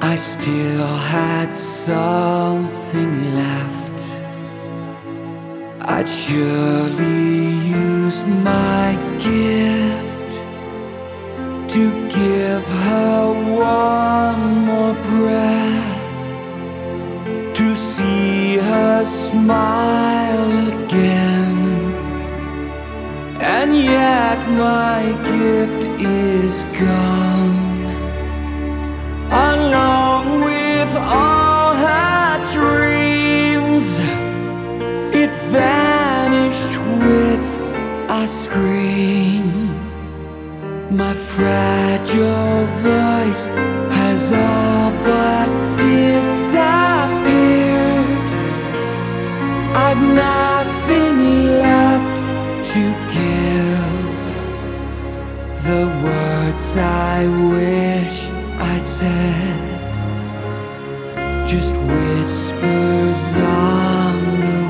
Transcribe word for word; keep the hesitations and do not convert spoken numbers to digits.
I still had something left. I'd surely use my gift to give her one more breath, to see her smile again. And yet my gift is gone, along with all her dreams. It vanished with a scream. My fragile voice has all but disappeared. I've nothing left to give. The words I wish I'd said, just whispers on the